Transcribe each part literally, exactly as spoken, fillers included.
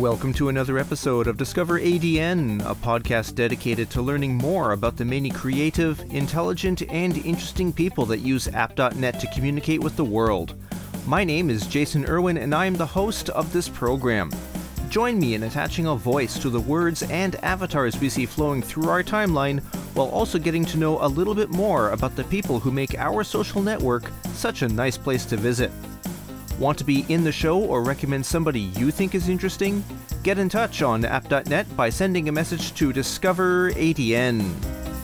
Welcome to another episode of Discover A D N, a podcast dedicated to learning more about the many creative, intelligent, and interesting people that use app dot net to communicate with the world. My name is Jason Irwin, and I am the host of this program. Join me in attaching a voice to the words and avatars we see flowing through our timeline, while also getting to know a little bit more about the people who make our social network such a nice place to visit. Want to be in the show or recommend somebody you think is interesting? Get in touch on app dot net by sending a message to Discover A D N.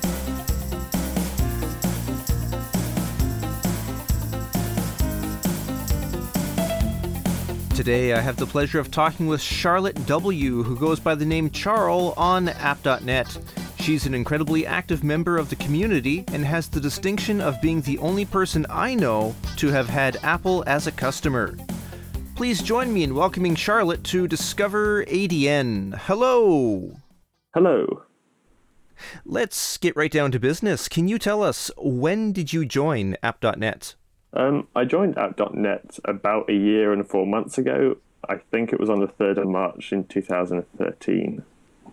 Today I have the pleasure of talking with Charlotte W., who goes by the name Charl on app dot net. She's an incredibly active member of the community and has the distinction of being the only person I know to have had Apple as a customer. Please join me in welcoming Charlotte to Discover A D N. Hello! Hello. Let's get right down to business. Can you tell us, when did you join app dot net? Um, I joined app dot net about a year and four months ago. I think it was on the third of March in two thousand thirteen.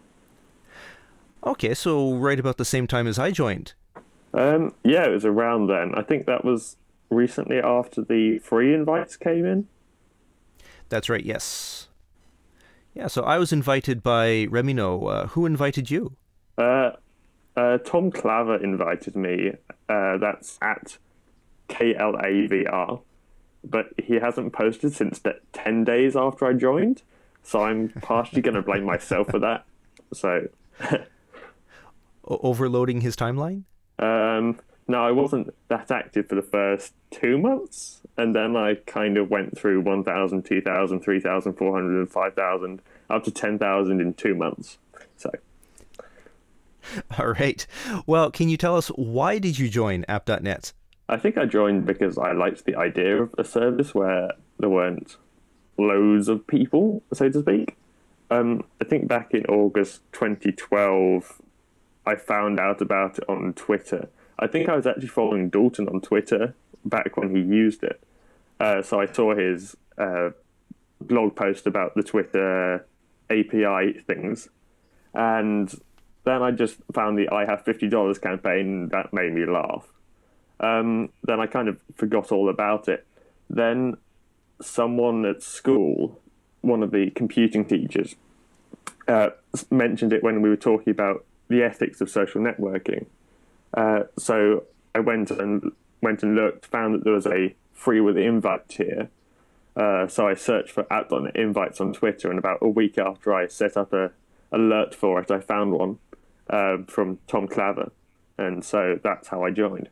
Okay, so right about the same time as I joined. Um, yeah, it was around then. I think that was recently after the free invites came in. That's right, yes. Yeah, so I was invited by Remino. Uh, who invited you? Uh, uh, Tom Claver invited me. Uh, that's at K L A V R. But he hasn't posted since the ten days after I joined. So I'm partially going to blame myself for that. So... Overloading his timeline? Um, no, I wasn't that active for the first two months, and then I kind of went through one thousand, two thousand, three thousand, four hundred, five thousand, up to ten thousand in two months. So, all right. Well, can you tell us, why did you join app dot net? I think I joined because I liked the idea of a service where there weren't loads of people, so to speak. Um, I think back in August twenty twelve, I found out about it on Twitter. I think I was actually following Dalton on Twitter back when he used it. Uh, so I saw his uh, blog post about the Twitter A P I things. And then I just found the I have fifty dollars campaign, and that made me laugh. Um, then I kind of forgot all about it. Then someone at school, one of the computing teachers, uh, mentioned it when we were talking about the ethics of social networking. Uh, so I went and went and looked, found that there was a free with invite tier. Uh, so I searched for app dot net invites on Twitter, and about a week after I set up a alert for it, I found one uh, from Tom Claver, and so that's how I joined.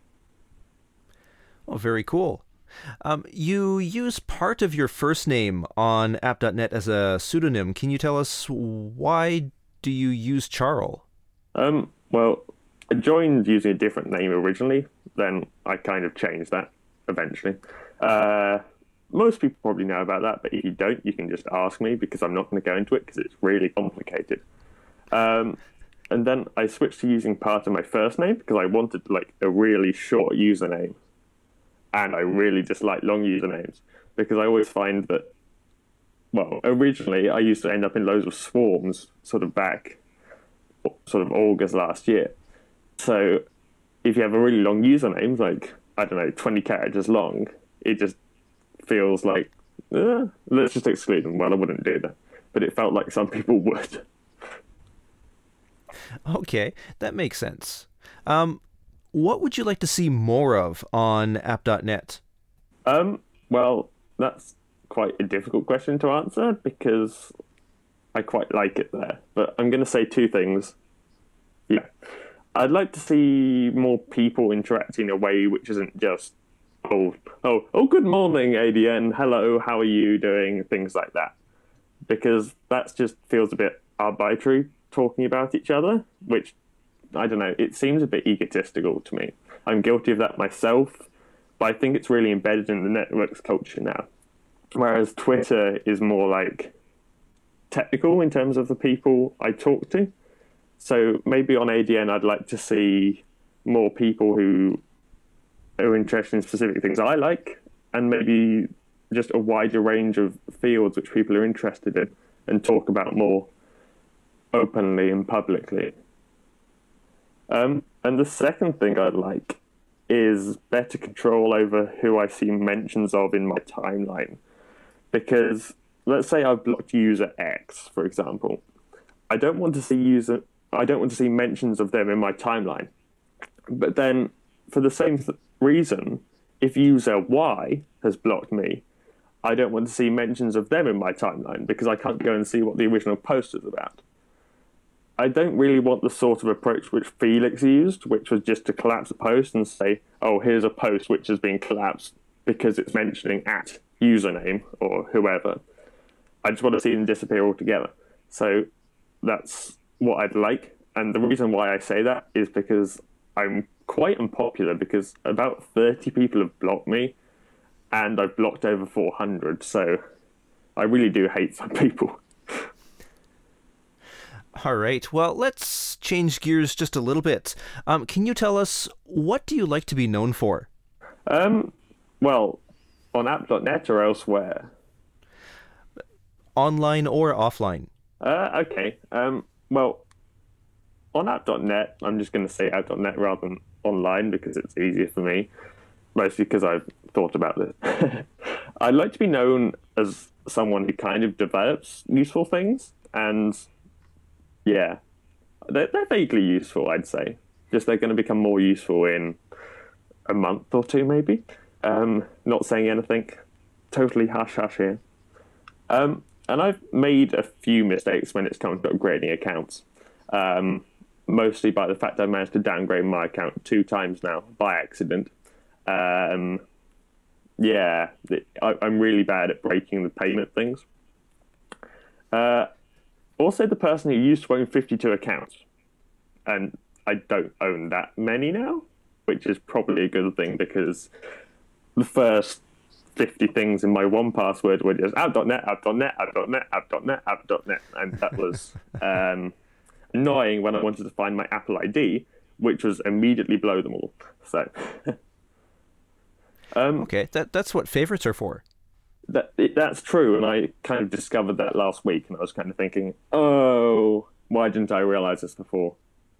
Oh, very cool. Um, you use part of your first name on app dot net as a pseudonym. Can you tell us, why do you use Charl? Um, well, I joined using a different name originally, then I kind of changed that eventually. Uh, most people probably know about that, but if you don't, you can just ask me, because I'm not going to go into it because it's really complicated. Um, and then I switched to using part of my first name because I wanted like a really short username, and I really dislike long usernames because I always find that, well, originally I used to end up in loads of swarms sort of back sort of August last year. So if you have a really long username, like, I don't know, twenty characters long, it just feels like, eh, let's just exclude them. Well, I wouldn't do that, but it felt like some people would. Okay, that makes sense. Um, what would you like to see more of on app dot net? Um, well, that's quite a difficult question to answer because I quite like it there, but I'm going to say two things. Yeah. I'd like to see more people interacting in a way which isn't just, oh, oh, oh, good morning, A D N, hello, how are you doing, things like that. Because that just feels a bit arbitrary talking about each other, which, I don't know, it seems a bit egotistical to me. I'm guilty of that myself, but I think it's really embedded in the network's culture now. Whereas Twitter is more like technical in terms of the people I talk to. So maybe on A D N, I'd like to see more people who are interested in specific things I like, and maybe just a wider range of fields which people are interested in. and talk about more openly and publicly. Um, and the second thing I'd like is better control over who I see mentions of in my timeline. Because let's say I've blocked user X, for example. I don't want to see user I don't want to see mentions of them in my timeline. But then, for the same th- reason, if user Y has blocked me, I don't want to see mentions of them in my timeline because I can't go and see what the original post is about. I don't really want the sort of approach which Felix used, which was just to collapse a post and say, oh, here's a post which has been collapsed because it's mentioning at username or whoever. I just want to see them disappear altogether. So that's what I'd like. And the reason why I say that is because I'm quite unpopular because about thirty people have blocked me and I've blocked over four hundred. So I really do hate some people. All right. Well, let's change gears just a little bit. Um, can you tell us, what do you like to be known for? Um, well, on app dot net or elsewhere? Online or offline? Uh, okay. Um, well, on app dot net, I'm just going to say app dot net rather than online because it's easier for me, mostly because I've thought about this. I'd like to be known as someone who kind of develops useful things, and yeah, they're, they're vaguely useful, I'd say. Just they're going to become more useful in a month or two, maybe. Um, not saying anything. Totally hush-hush here. Um, and I've made a few mistakes when it's come to upgrading accounts. Um, mostly by the fact I've managed to downgrade my account two times now, by accident. Um, yeah, I, I'm really bad at breaking the payment things. Uh, also, the person who used to own fifty-two accounts, and I don't own that many now, which is probably a good thing because the first fifty things in my one password were just app dot net, app dot net, app dot net, app dot net, app dot net, and that was um, annoying when I wanted to find my Apple I D, which was immediately below them all. So, um, okay, that that's what favorites are for. That it, that's true, and I kind of discovered that last week, and I was kind of thinking, oh, why didn't I realize this before?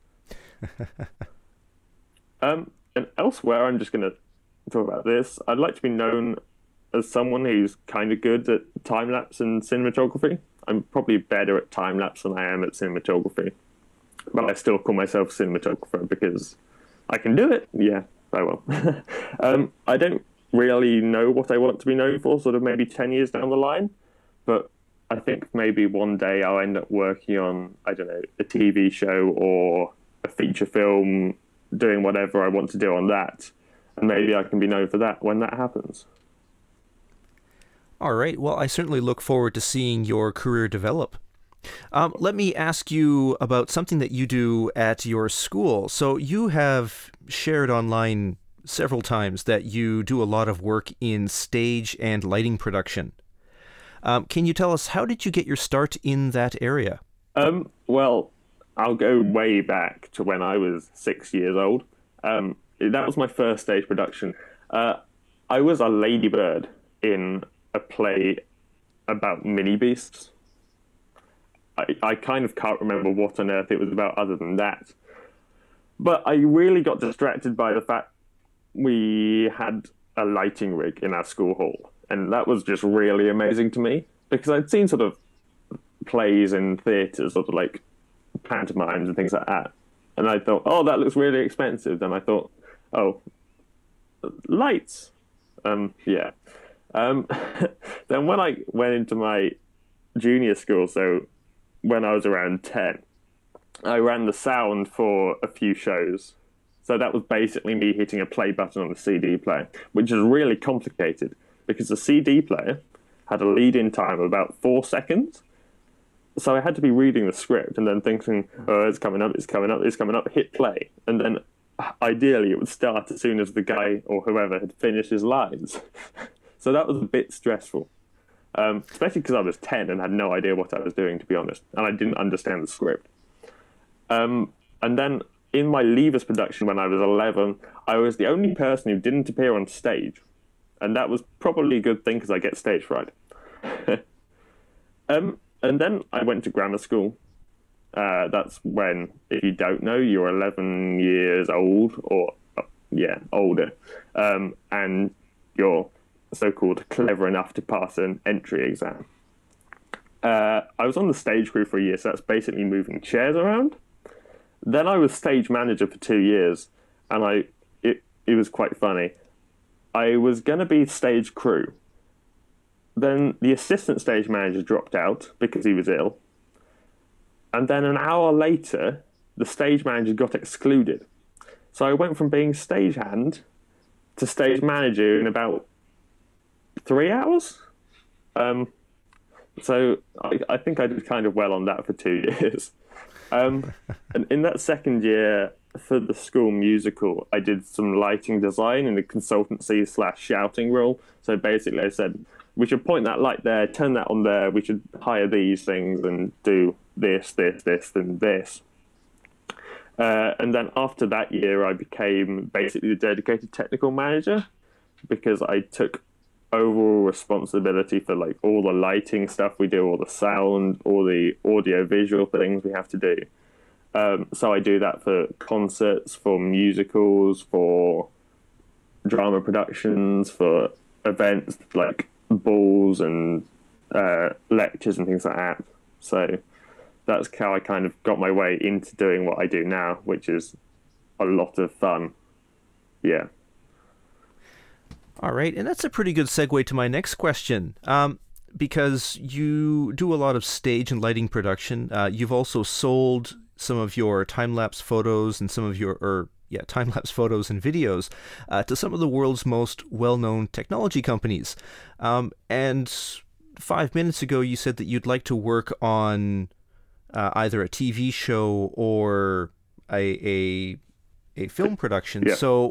um, and elsewhere, I'm just going to talk about this. I'd like to be known as someone who's kind of good at time-lapse and cinematography. I'm probably better at time-lapse than I am at cinematography, but I still call myself a cinematographer because I can do it. Yeah, oh well. um, I don't really know what I want to be known for, sort of maybe ten years down the line, but I think maybe one day I'll end up working on, I don't know, a T V show or a feature film, doing whatever I want to do on that, and maybe I can be known for that when that happens. All right. Well, I certainly look forward to seeing your career develop. Um, let me ask you about something that you do at your school. So you have shared online several times that you do a lot of work in stage and lighting production. Um, can you tell us, how did you get your start in that area? Um, well, I'll go way back to when I was six years old. Um, that was my first stage production. Uh, I was a ladybird in a play about mini beasts. I, I kind of can't remember what on earth it was about other than that. But I really got distracted by the fact we had a lighting rig in our school hall. And that was just really amazing to me because I'd seen sort of plays in theatres, sort of like pantomimes and things like that. And I thought, oh, that looks really expensive. Then I thought, oh, lights. Um, yeah. Um, then when I went into my junior school, so when I was around ten, I ran the sound for a few shows. So that was basically me hitting a play button on a C D player, which is really complicated because the C D player had a lead-in time of about four seconds. So I had to be reading the script and then thinking, oh, it's coming up, it's coming up, it's coming up, hit play. And then ideally it would start as soon as the guy or whoever had finished his lines. So that was a bit stressful, um, especially because I was ten and had no idea what I was doing, to be honest. And I didn't understand the script. Um, and then in my Leavers production when I was eleven, I was the only person who didn't appear on stage. And that was probably a good thing because I get stage fright. um, and then I went to grammar school. Uh, that's when, if you don't know, you're eleven years old, or uh, yeah, older, um, and you're so-called clever enough to pass an entry exam. Uh, I was on the stage crew for a year, so that's basically moving chairs around. Then I was stage manager for two years, and I it it was quite funny. I was going to be stage crew. Then the assistant stage manager dropped out because he was ill. And then an hour later, the stage manager got excluded. So I went from being stagehand to stage manager in about three hours. Um, so I, I think I did kind of well on that for two years. Um, and in that second year for the school musical, I did some lighting design in a consultancy slash shouting role. So basically I said, we should point that light there, turn that on there, we should hire these things and do this, this, this, and this. Uh, and then after that year, I became basically the dedicated technical manager because I took overall responsibility for like all the lighting stuff we do, all the sound, all the audio visual things we have to do. Um, so I do that for concerts, for musicals, for drama productions, for events like balls and uh, lectures and things like that. So that's how I kind of got my way into doing what I do now, which is a lot of fun. Yeah. All right, and that's a pretty good segue to my next question. Um, because you do a lot of stage and lighting production. Uh, you've also sold some of your time-lapse photos and some of your, or yeah, time-lapse photos and videos uh, to some of the world's most well-known technology companies. Um, and five minutes ago, you said that you'd like to work on uh, either a T V show or a a, a film production. Yeah. So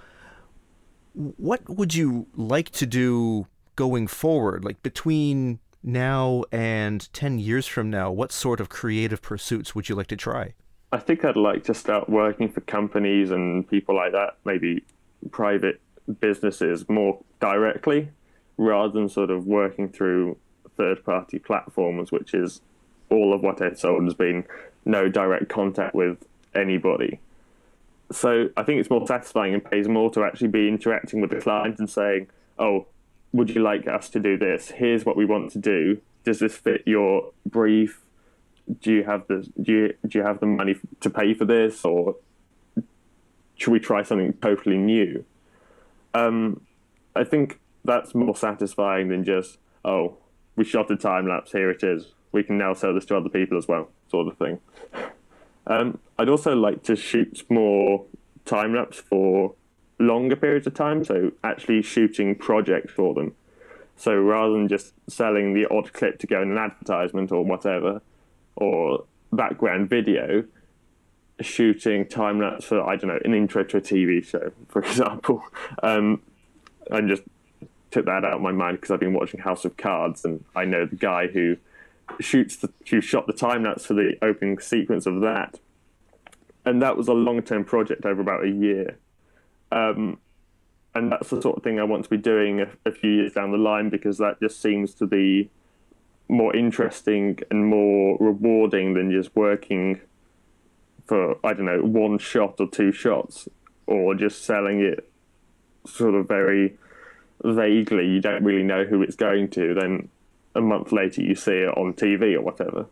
what would you like to do going forward? Like between now and ten years from now, what sort of creative pursuits would you like to try? I think I'd like to start working for companies and people like that, maybe private businesses more directly, rather than sort of working through third-party platforms, which is all of what I've sold has been no direct contact with anybody. So I think it's more satisfying and pays more to actually be interacting with the client and saying, oh, would you like us to do this? Here's what we want to do. Does this fit your brief? Do you have the do you do you have the money to pay for this, or should we try something totally new? Um, I think that's more satisfying than just, oh, we shot a time lapse, here it is. We can now sell this to other people as well, sort of thing. Um, I'd also like to shoot more time lapse for longer periods of time, so actually shooting projects for them. So rather than just selling the odd clip to go in an advertisement or whatever, or background video, shooting time lapse for, I don't know, an intro to a T V show, for example. Um, and just took that out of my mind because I've been watching House of Cards, and I know the guy who shoots the, who shot the time lapse for the opening sequence of that, and that was a long-term project over about a year. Um, and that's the sort of thing I want to be doing a, a few years down the line, because that just seems to be more interesting and more rewarding than just working for, I don't know, one shot or two shots, or just selling it sort of very vaguely. You don't really know who it's going to. Then a month later you see it on T V or whatever.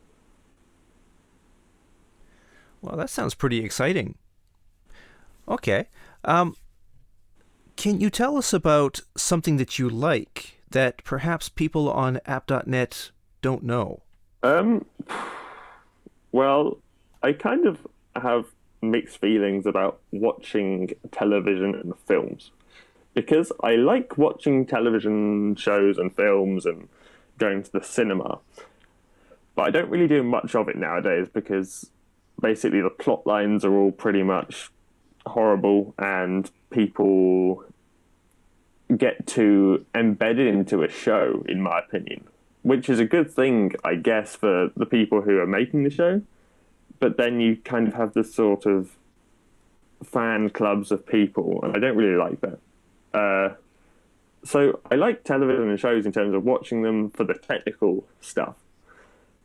Well, that sounds pretty exciting. Okay. Um, can you tell us about something that you like that perhaps people on app dot net don't know? Um, well, I kind of have mixed feelings about watching television and films, because I like watching television shows and films and going to the cinema, but I don't really do much of it nowadays because basically the plot lines are all pretty much horrible and people get too embedded into a show, in my opinion, which is a good thing, I guess, for the people who are making the show. But then you kind of have this sort of fan clubs of people, and I don't really like that. Uh, so I like television and shows in terms of watching them for the technical stuff.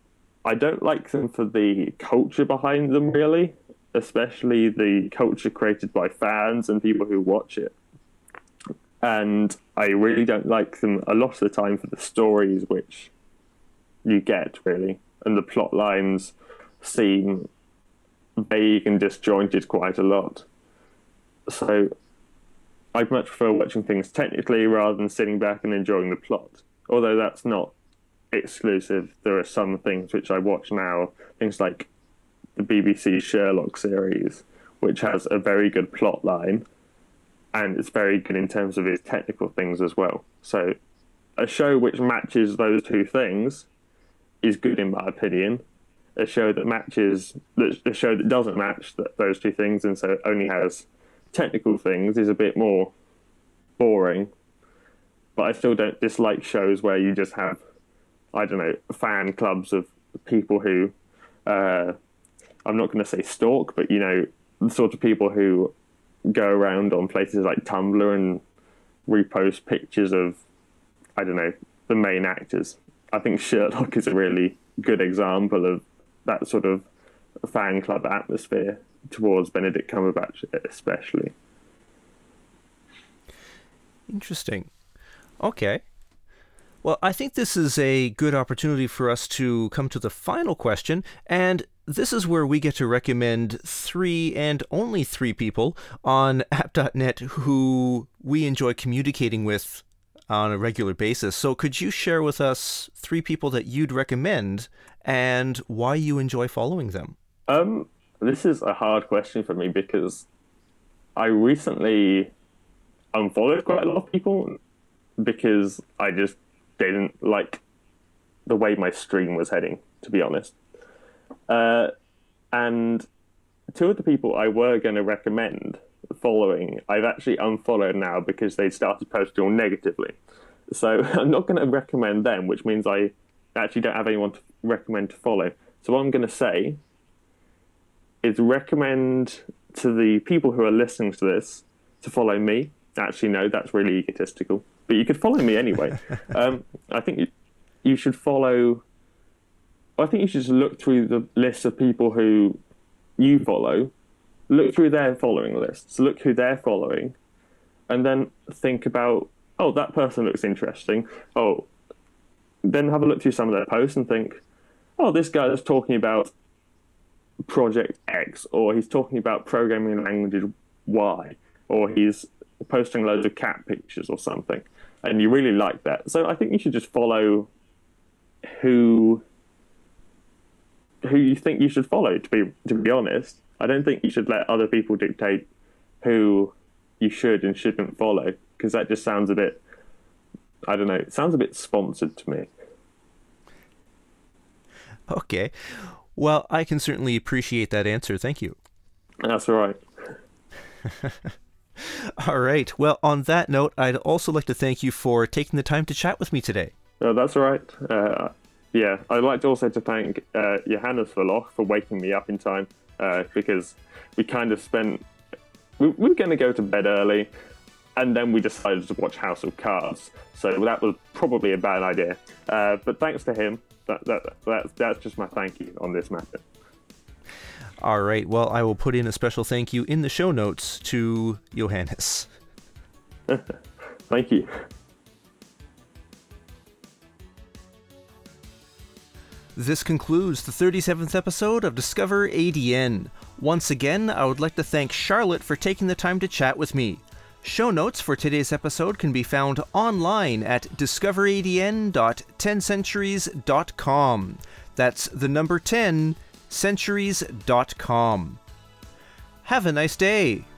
I don't like them for the culture behind them, really, especially the culture created by fans and people who watch it. And I really don't like them a lot of the time for the stories which you get, really. And the plot lines seem vague and disjointed quite a lot. So I much prefer watching things technically rather than sitting back and enjoying the plot. Although that's not exclusive. There are some things which I watch now, things like the B B C Sherlock series, which has a very good plot line, and it's very good in terms of its technical things as well. So a show which matches those two things is good in my opinion. A show that matches, a show that doesn't match those two things and so only has technical things is a bit more boring. But I still don't dislike shows where you just have, I don't know, fan clubs of people who, uh, I'm not going to say stalk, but, you know, the sort of people who go around on places like Tumblr and repost pictures of, I don't know, the main actors. I think Sherlock is a really good example of that sort of fan club atmosphere towards Benedict Cumberbatch especially. Interesting. Okay. Well, I think this is a good opportunity for us to come to the final question, and this is where we get to recommend three and only three people on app dot net who we enjoy communicating with on a regular basis. So could you share with us three people that you'd recommend and why you enjoy following them? Um, this is a hard question for me because I recently unfollowed quite a lot of people because I just didn't like the way my stream was heading, to be honest. Uh, and two of the people I were going to recommend following, I've actually unfollowed now because they started posting all negatively. So I'm not going to recommend them, which means I actually don't have anyone to recommend to follow. So what I'm going to say is recommend to the people who are listening to this to follow me. Actually, no, that's really egotistical. But you could follow me anyway. um, I think you, you should follow... I think you should just look through the list of people who you follow, look through their following lists, look who they're following, and then think about, oh, that person looks interesting. Oh, then have a look through some of their posts and think, oh, this guy is talking about Project X, or he's talking about programming language Y, or he's posting loads of cat pictures or something, and you really like that. So I think you should just follow who... who you think you should follow, to be to be honest. I don't think you should let other people dictate who you should and shouldn't follow, because that just sounds a bit, I don't know, it sounds a bit sponsored to me. Okay. Well, I can certainly appreciate that answer. Thank you. That's all right. All right. Well, on that note, I'd also like to thank you for taking the time to chat with me today. Oh, that's all right. Uh, Yeah, I'd like to also to thank uh, Johannes Verloch for waking me up in time, uh, because we kind of spent... We, we were going to go to bed early, and then we decided to watch House of Cards, so that was probably a bad idea. Uh, but thanks to him, that, that, that, that's just my thank you on this matter. All right, well, I will put in a special thank you in the show notes to Johannes. Thank you. This concludes the thirty-seventh episode of Discover A D N. Once again, I would like to thank Charlotte for taking the time to chat with me. Show notes for today's episode can be found online at discover a d n dot ten centuries dot com. That's the number ten, centuries dot com. Have a nice day!